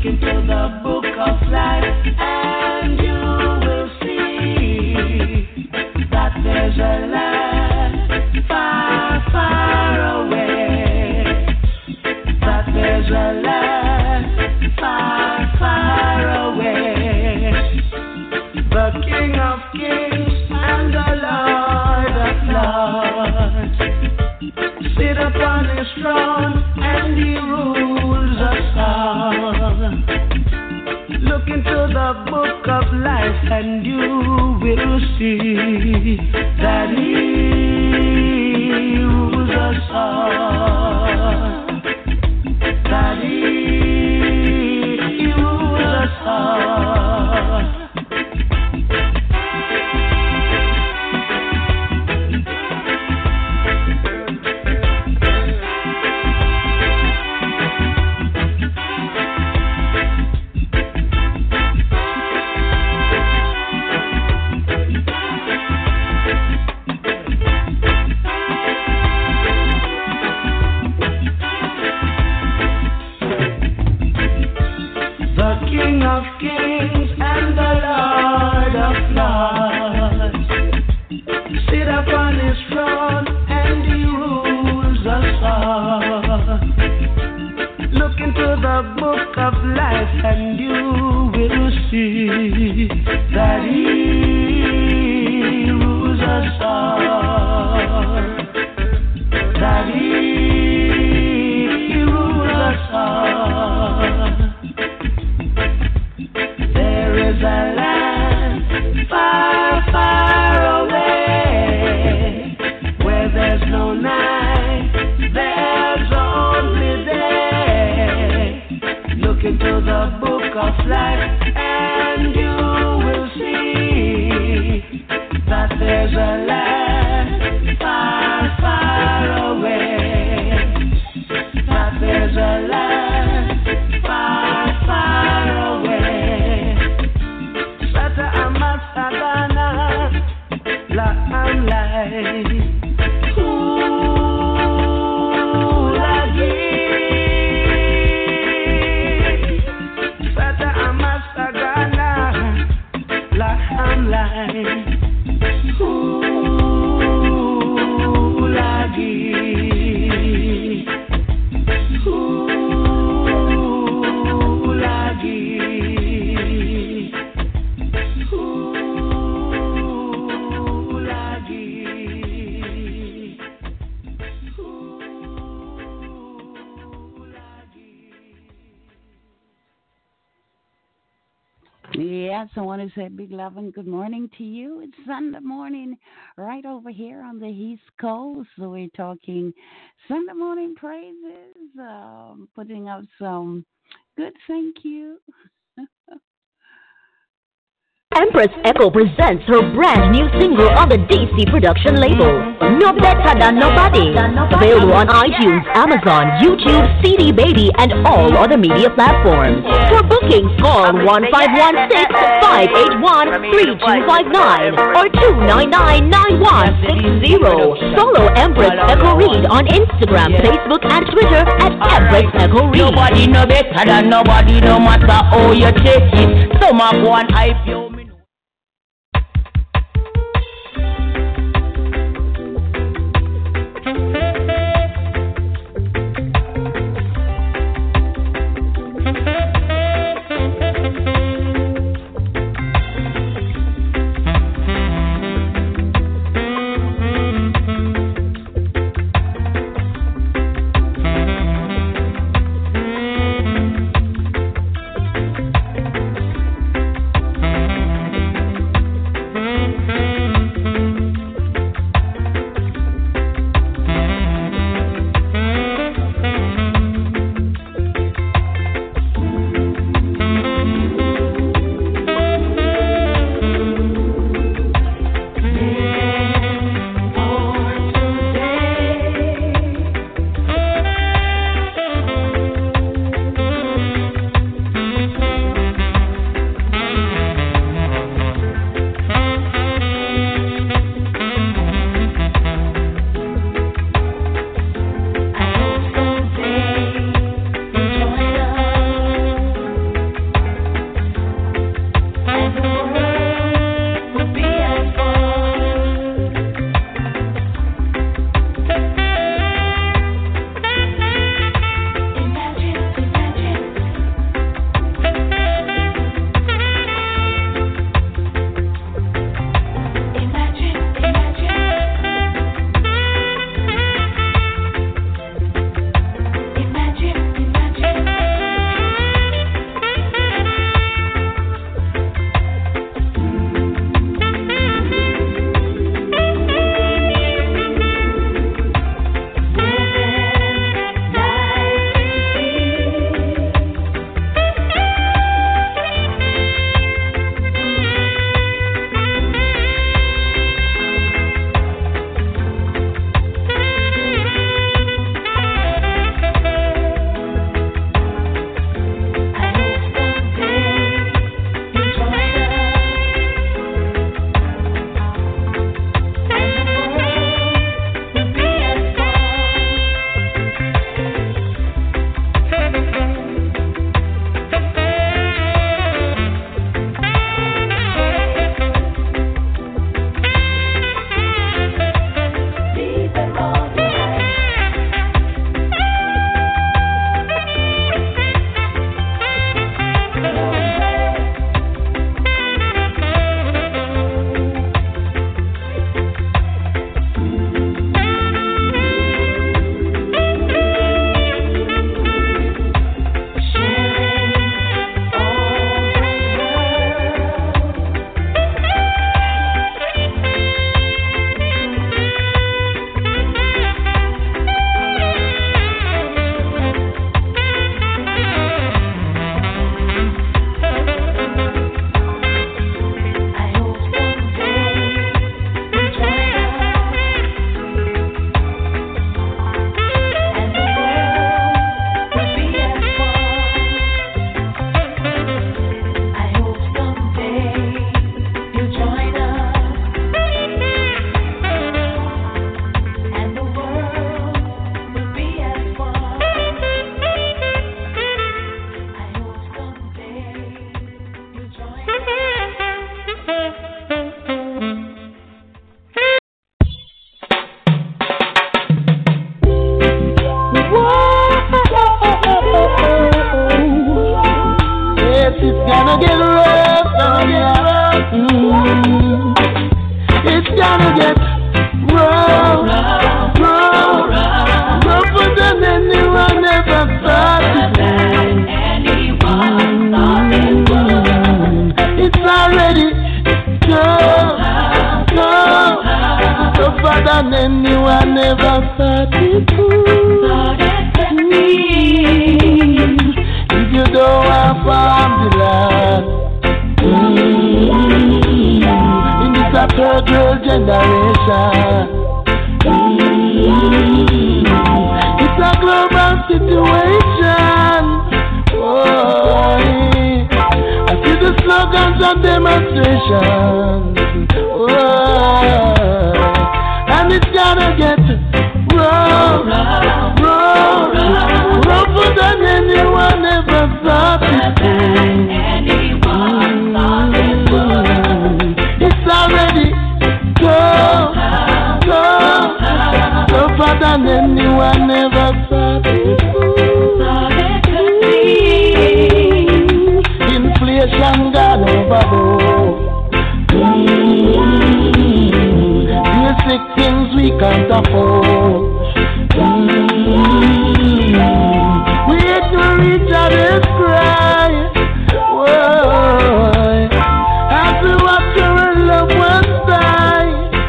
into the book of life, and you will see that there's a land far, far away. That there's a land far, far away. The King of Kings and the Lord of Lords sit upon his throne and he rules us all. Look into the book of life and you will see that he rules us all. That he rules us all. King of Kings and the Lord of Lords sit upon his throne and he rules us all. Look into the book of life and you will see that he rules us all. That he rules us all. There is a land far, far away where there's no night, there's only day. Look into the book of life and you will see that there's a land far, far away. That there's a land far, far away. Sagana, la amlai, lagi. Sata amasagana, la amlai, lagi. Yes, I want to say big love and good morning to you. It's Sunday morning right over here on the East Coast. So we're talking Sunday morning praises, putting up some good thank you. Empress Echo presents her brand new single on the DC production label, No Better Than Nobody. Available on iTunes, Amazon, YouTube, CD Baby, and all other media platforms. For bookings, call 1516-581-3259 or 299-9160. Follow Empress Echo Reed on Instagram, Facebook, and Twitter at Empress Echo Reed. Nobody no better than nobody, no matter how you take it. Some of one I feel. it's gonna get rough, it's gonna get rough, rougher than anyone ever thought it would. It's already tougher than anyone ever thought it would. If you don't have farm the land, in this third world generation, it's a global situation. Oh, I see the slogans and demonstrations. Oh, and it's gonna get rougher than anyone ever thought it would. It's already tougher than anyone ever thought it would. Inflation gone overboard. Basic things we can't afford. We had to reach out and cry. Whoa. As we watch our loved ones die.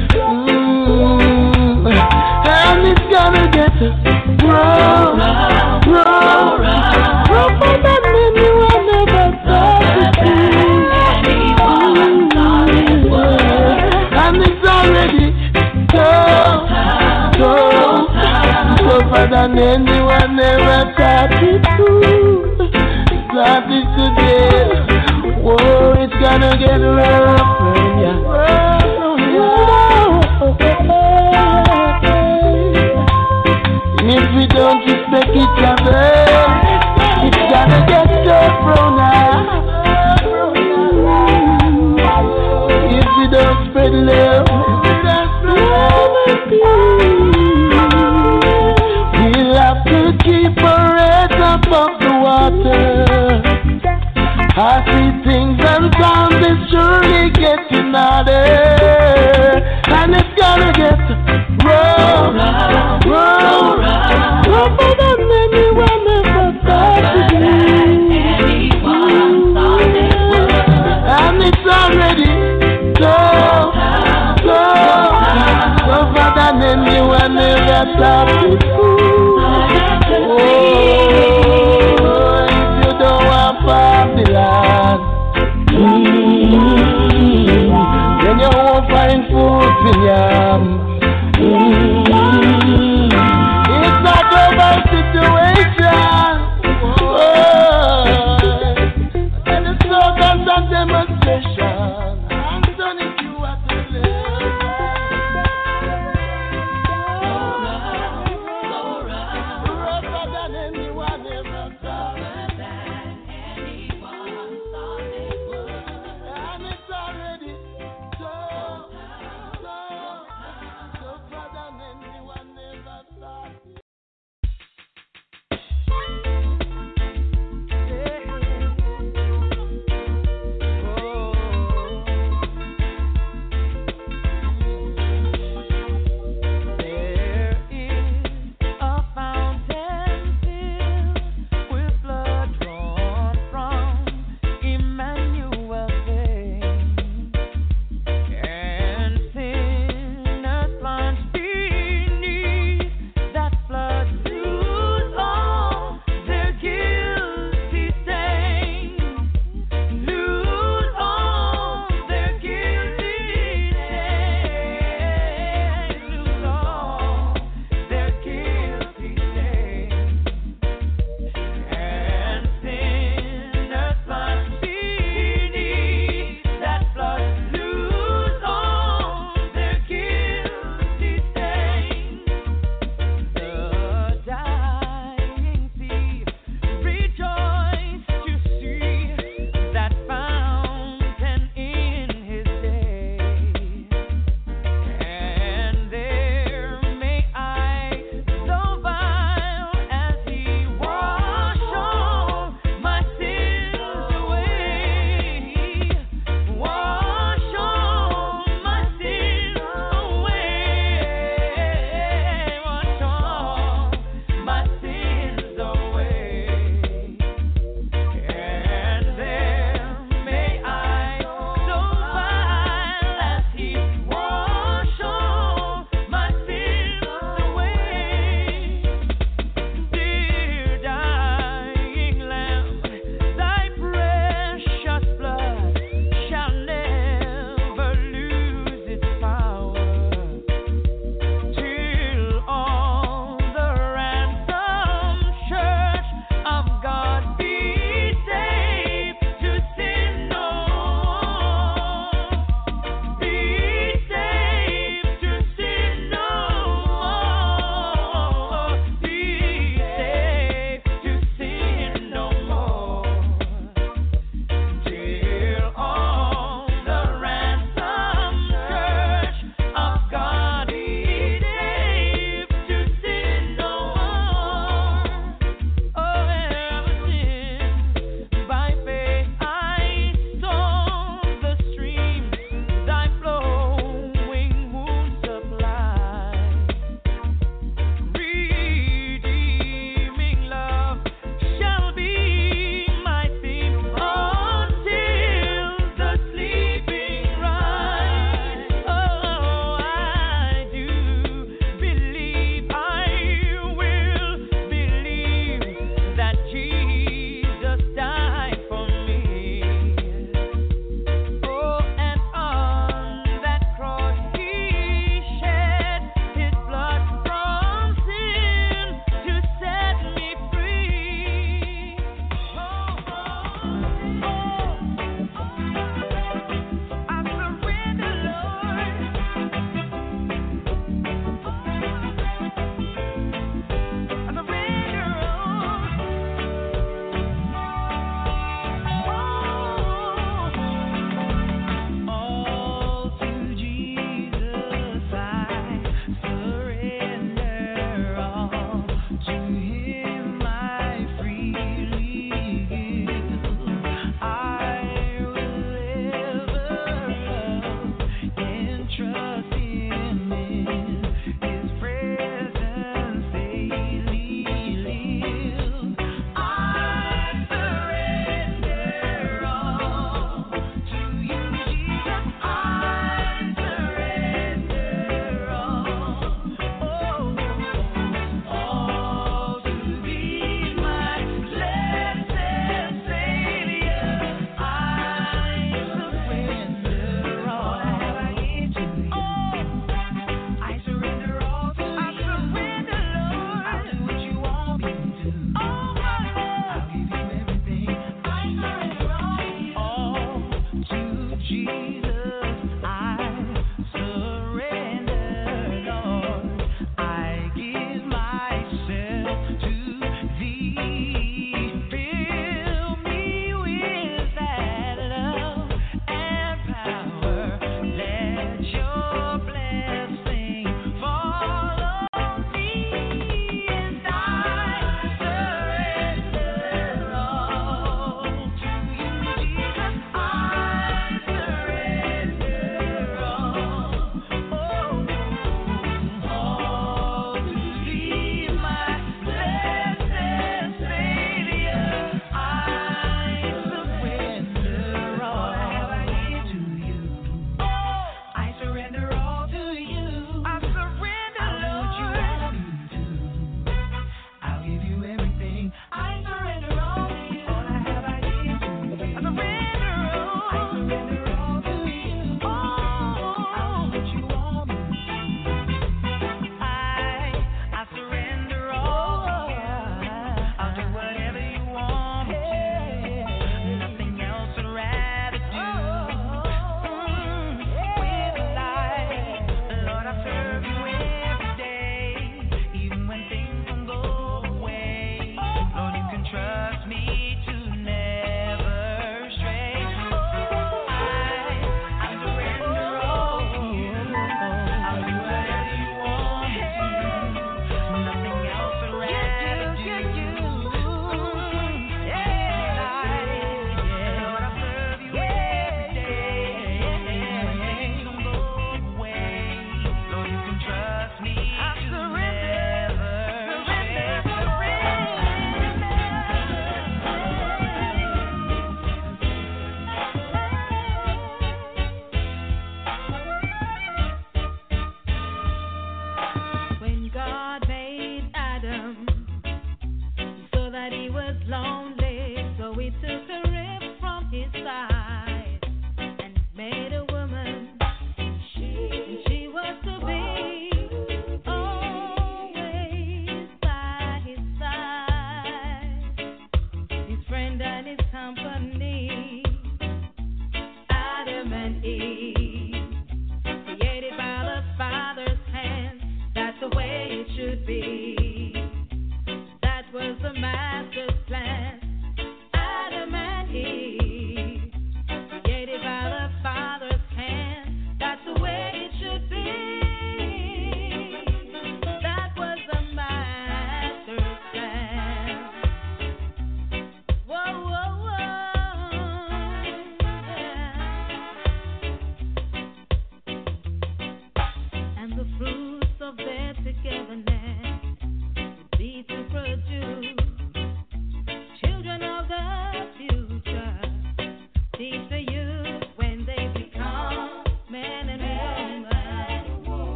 And it's gonna get rougher than anyone ever thought it would. And it's already tougher than anyone ever thought it would. Thought it today. Whoa, it's gonna get rough, yeah. If we don't respect each other, it's gonna get tough, now. If we don't spread love, we'll have to keep our heads above the water. I see things and sounds is surely getting harder, and it's gonna get rougher than anyone ever thought it would. And it's already tougher than anyone ever thought it would. Oh, if you don't want farm the land,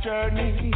journey.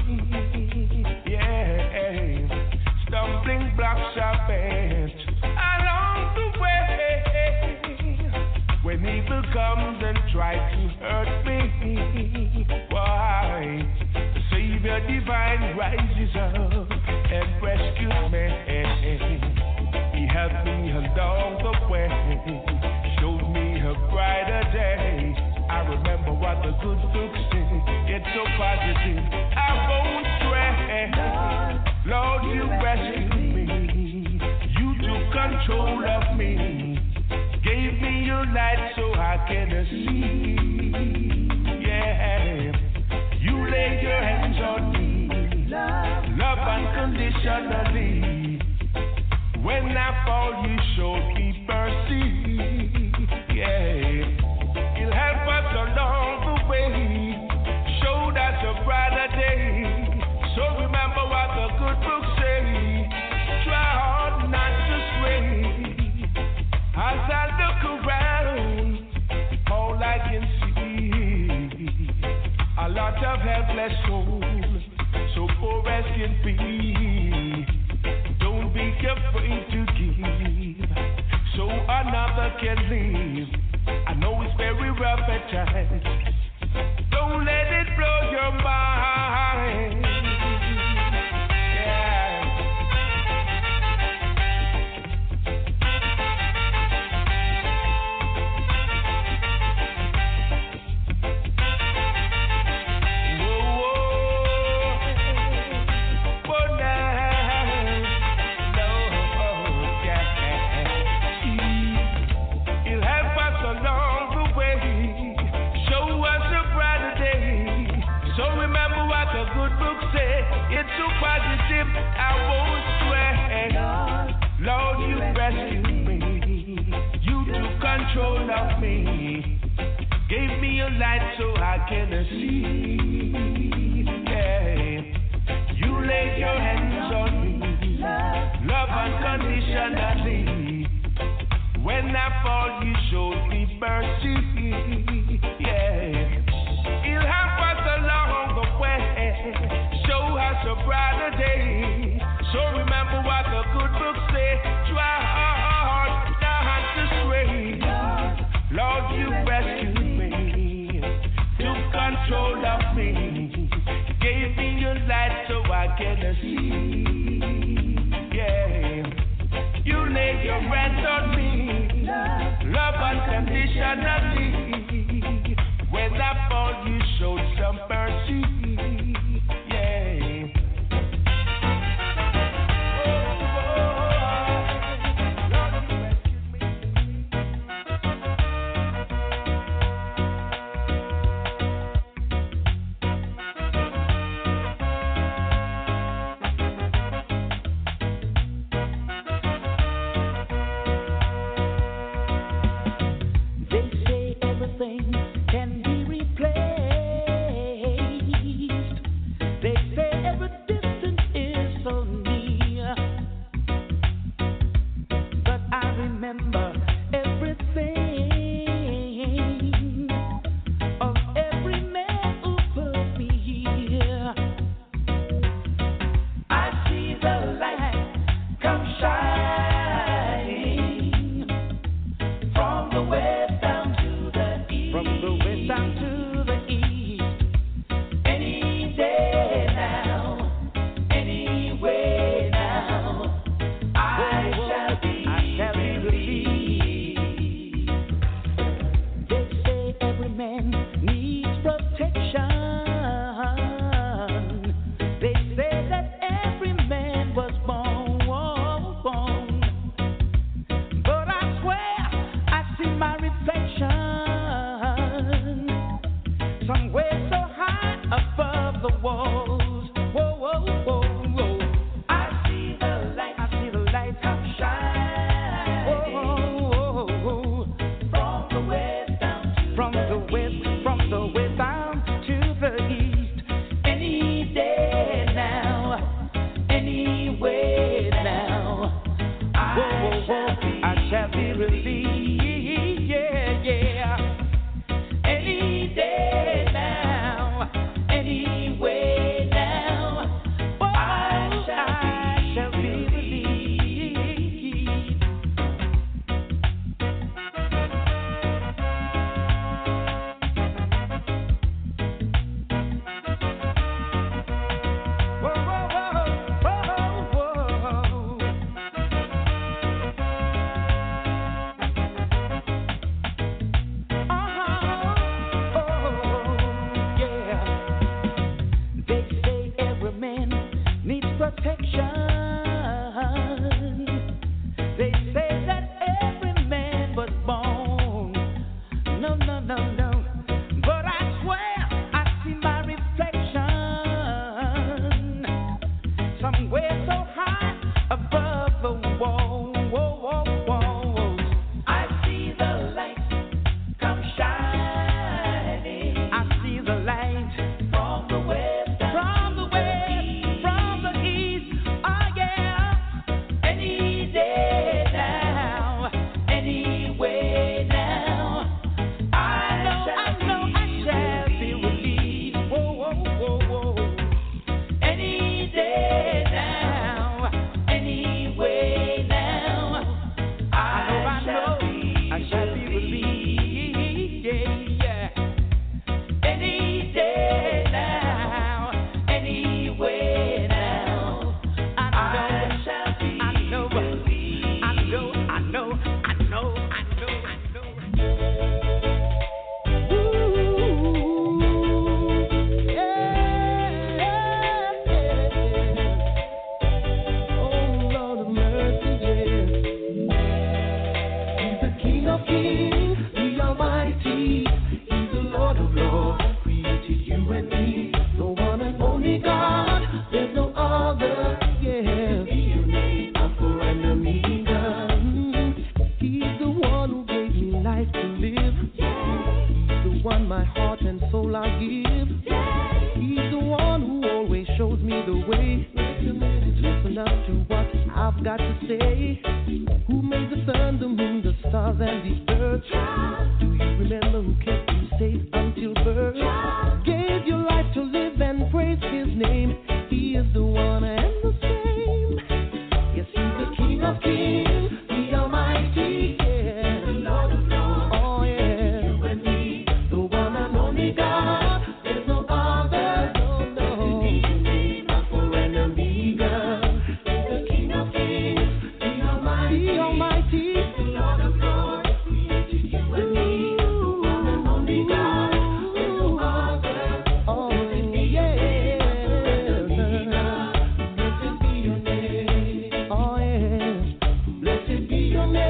Yeah, stumbling blocks are bent along the way. When evil comes and tries to hurt me, why? The Savior divine rises up and rescues me. He helped me along the way, showed me a brighter day. I remember what the good book said. It's so positive, I won't stray. Lord, you rescued me. You took control of me. Gave me your light so I can see. Yeah, you laid your hands on me. Love unconditionally. When I fall, you showed me mercy. Yeah, you'll help us along the way. Showed us a brighter day. So remember what the good book says. Try hard not to stray. As I look around, all I can see a lot of helpless souls, so poor as can be. Don't be afraid to give, so another can live. I know it's very rough at times. Don't let it blow your mind. It's so positive, I won't swear. Lord, you rescued me. You took control of me. Gave me a light so I can see. Yeah. You laid your hands on me. Love unconditionally. When I fall, you showed me mercy. Yeah. You'll help us along the way. Show us a brighter day. So remember what the good book says. Try hard not to stray. Lord, you rescued me. Took control of me. Gave me your light so I can see. Yeah. You laid your hands on me. Love unconditionally. When I fall, you showed some mercy. Can be Any day now, anyway. whoa, whoa, whoa, whoa. I see the light come shining. I see the light from the west, from the west, from the east. Oh yeah, any day now, any way now. I know I shall be released. Whoa, whoa, whoa, whoa. Any day now, any way now. I shall be released. Yeah, yeah. Any day now, any way now. I shall be released. I know. My heart and soul I give. He's the one who always shows me the way. Listen up to what I've got to say. Who made the sun, the moon, the stars, and the earth? Do you remember who kept you safe until birth? Gave your life to live and praise His name. He is the one and the same. Yes, He's the King of Kings, the Almighty. Yeah, the Lord of Lords. Oh yeah, you and me, the one and only God. There's no other. No. Alpha and Omega. He's the King of Kings, the Almighty, the Lord of Lords. Created you and me, the one and only God. There's no other. Oh yeah, blessed be your name. Oh yeah, blessed be your name.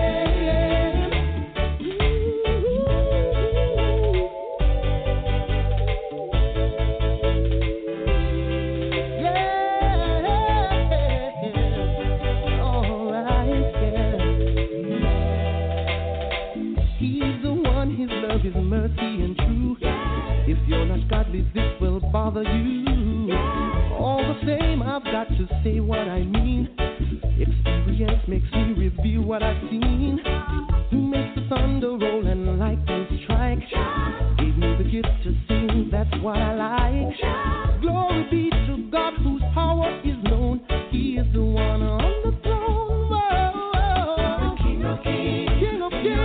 He's the one, His love, His mercy and true. If you're not godly, this will bother you. All the same, I've got to say what I mean. Experience makes me reveal what I've seen. Who makes the thunder roll and lightning strike? Gave me the gift to sing, that's what I like. Glory be to God whose power is known. He is the one on the throne. Whoa. The King of Kings, King of Kings.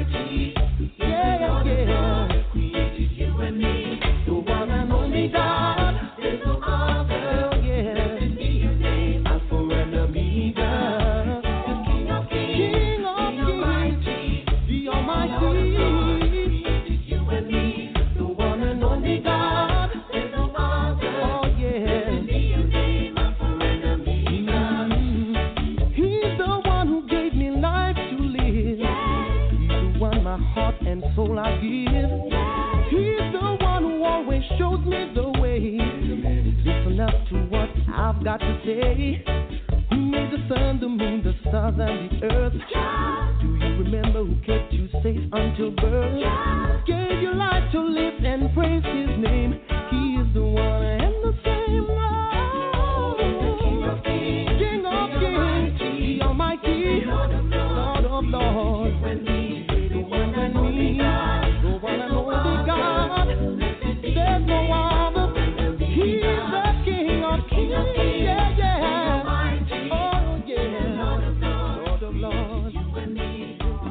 Yeah. Created you and me, the one and only God. There's no other. Yeah. Blessed be your name, Alpha and Omega. The King of Kings, the Almighty. Created you and me, the one and only God. There's no other. Oh yeah. Blessed be your name, Alpha and Omega. He's the one who gave me life to live. He's the one my heart and soul I give. He's the one who always shows me the way. Listen up to what I've got to say. Who made the sun, the moon, the stars, and the earth? Do you remember who kept you safe until birth? Gave your life to live and praise His name. He is the one and the same. Oh, King of Kings, the Almighty, Lord of Lords. The one and only God, the one and only God. There's no other. He's the King of Kings. Yeah. Oh yeah, Lord of Lords.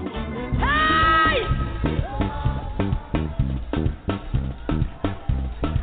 Hey!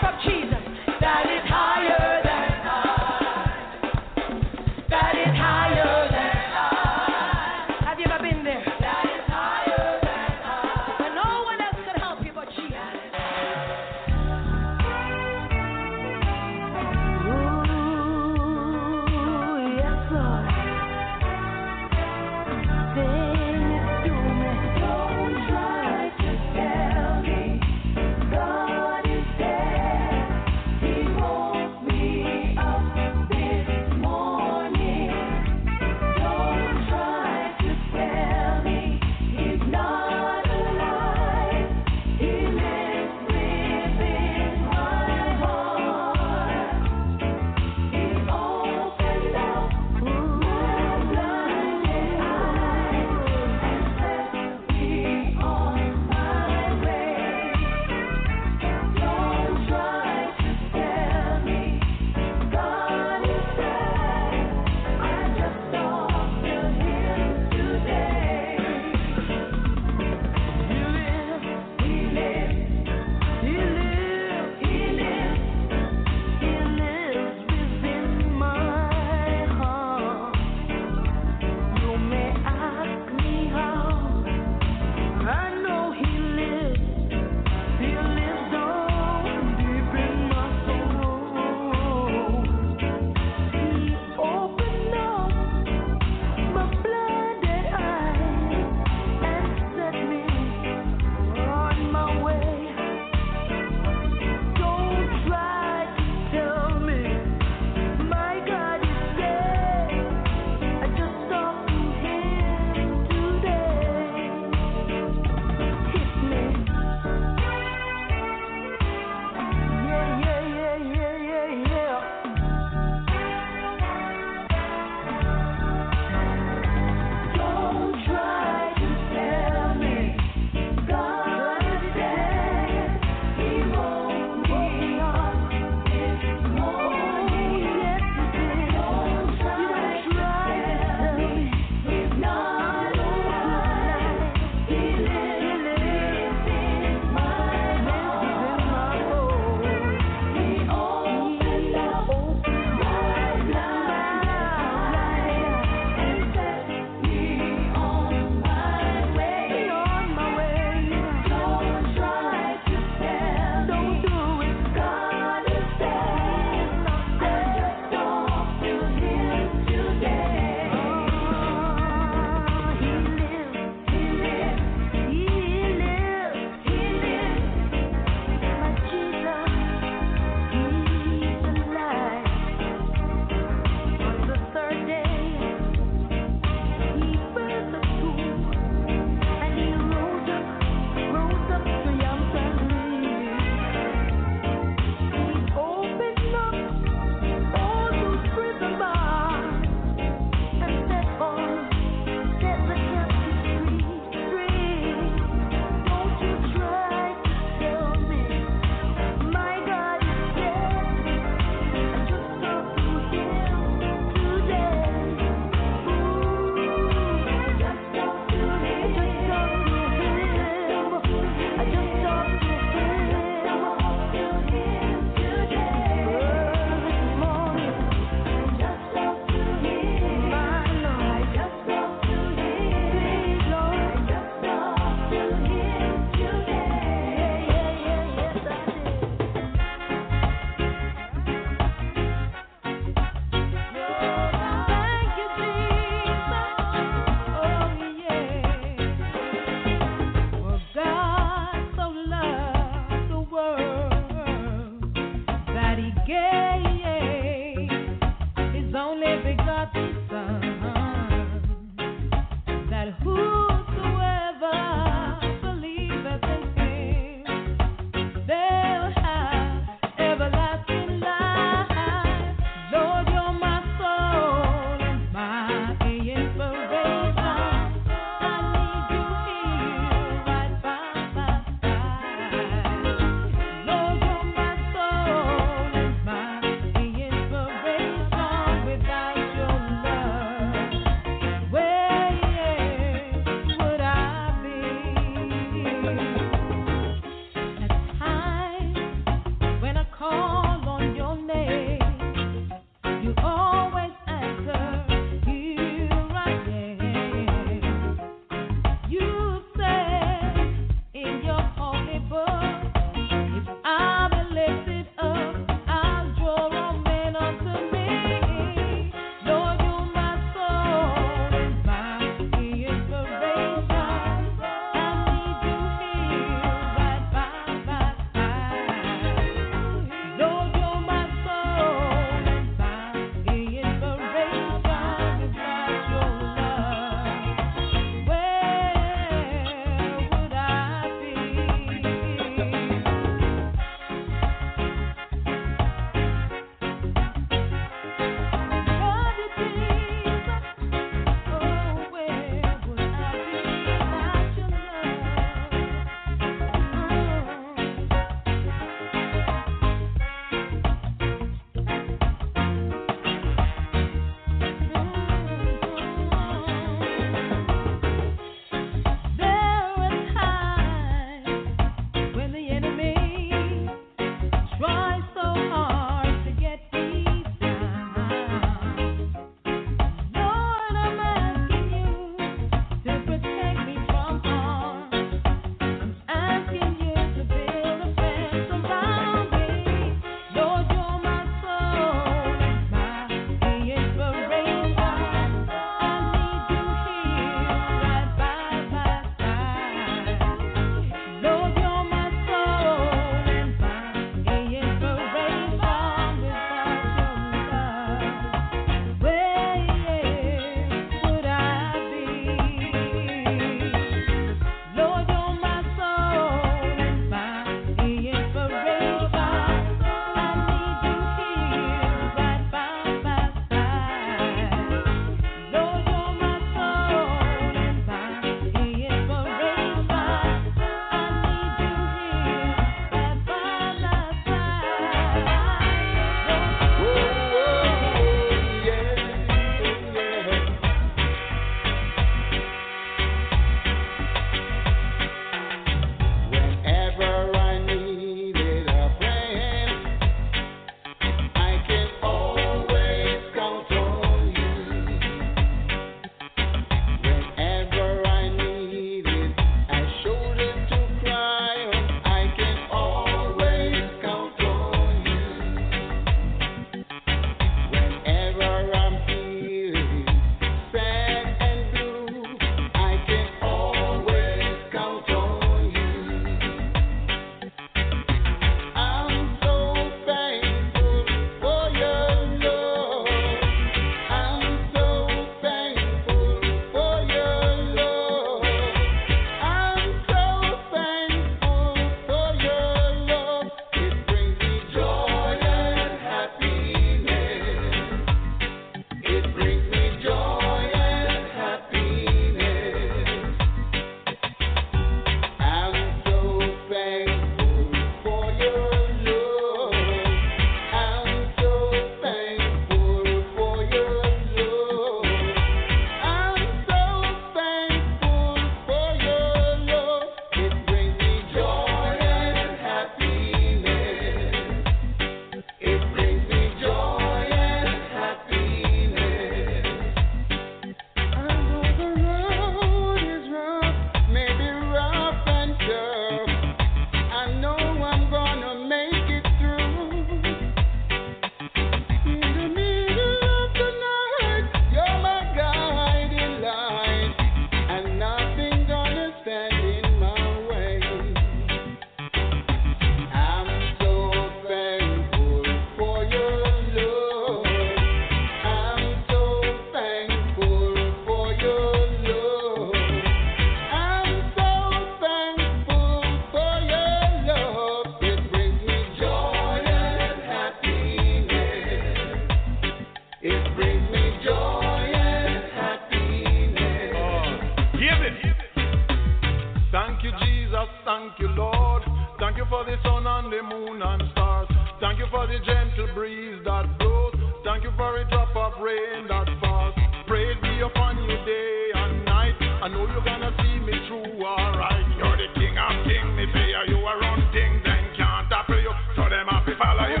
thank you, Lord. Thank you for the sun and the moon and stars. Thank you for the gentle breeze that blows. Thank you for a drop of rain that falls. Praise be upon you day and night. I know you're gonna see me through, alright. You're the king of kings, me say you are run things, then can't stop you. So them have to follow you.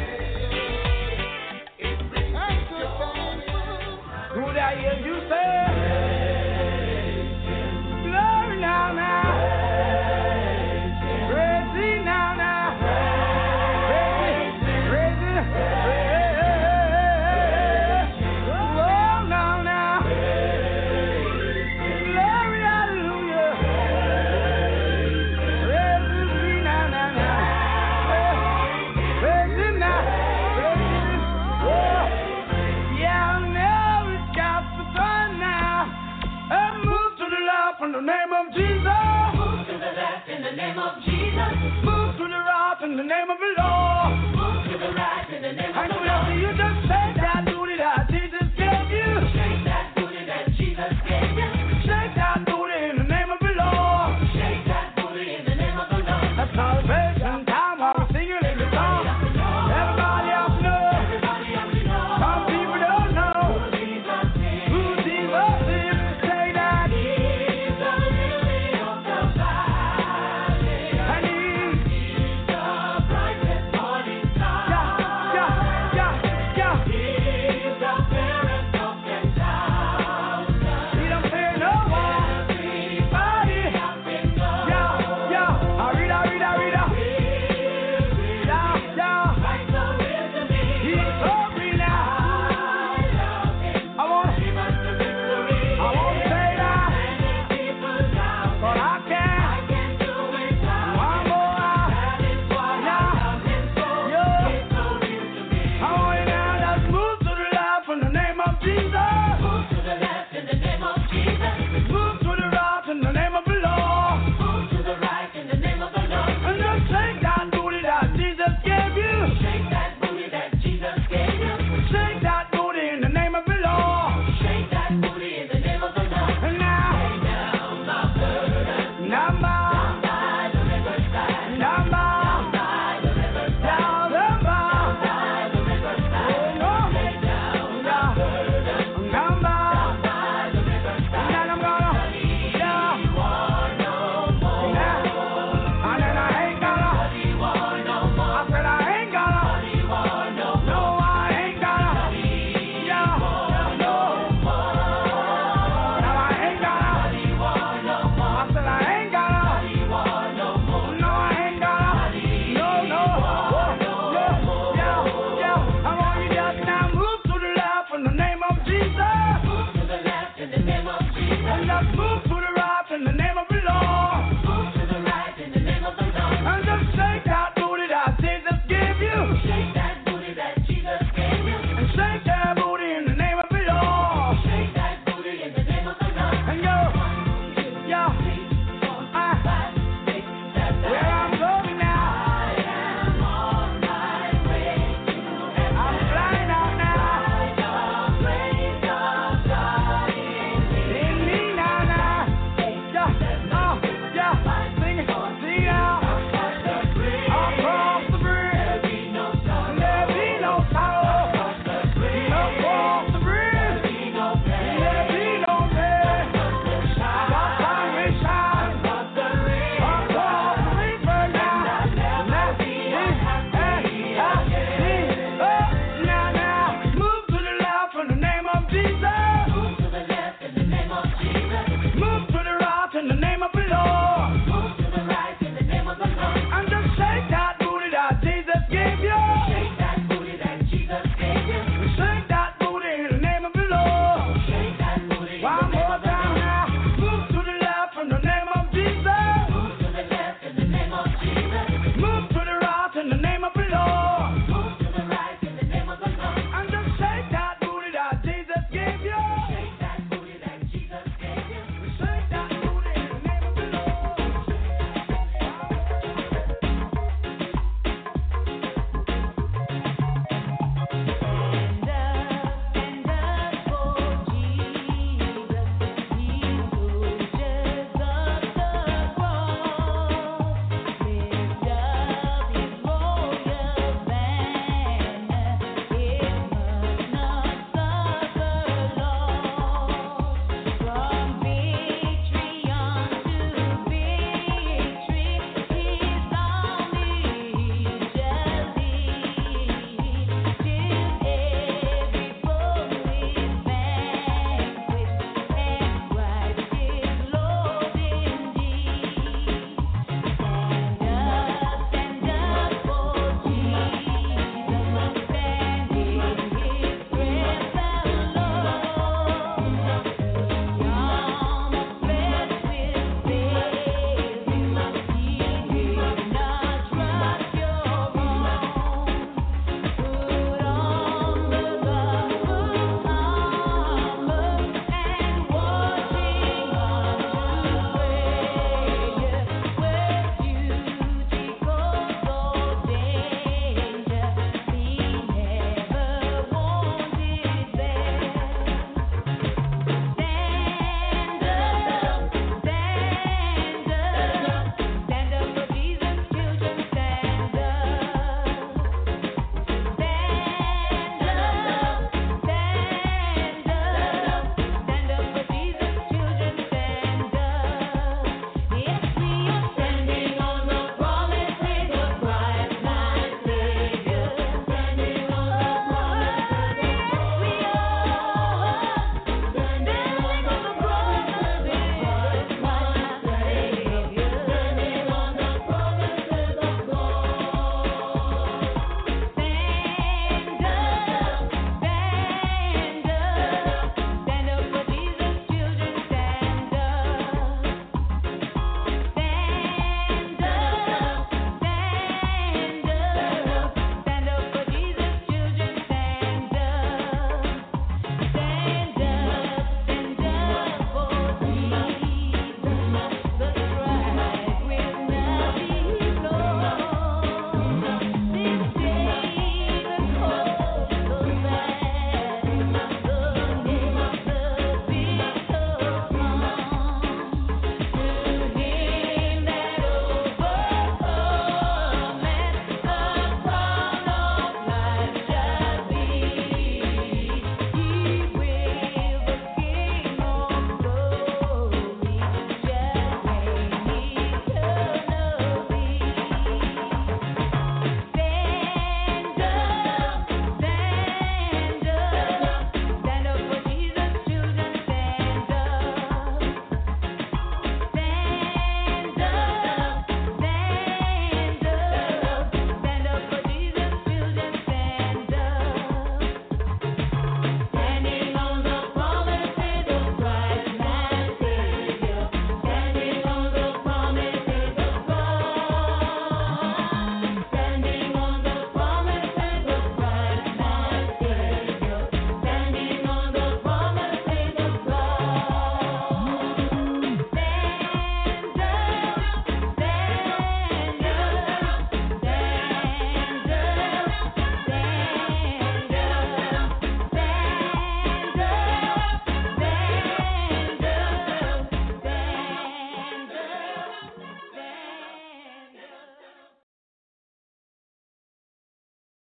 Could I hear you say?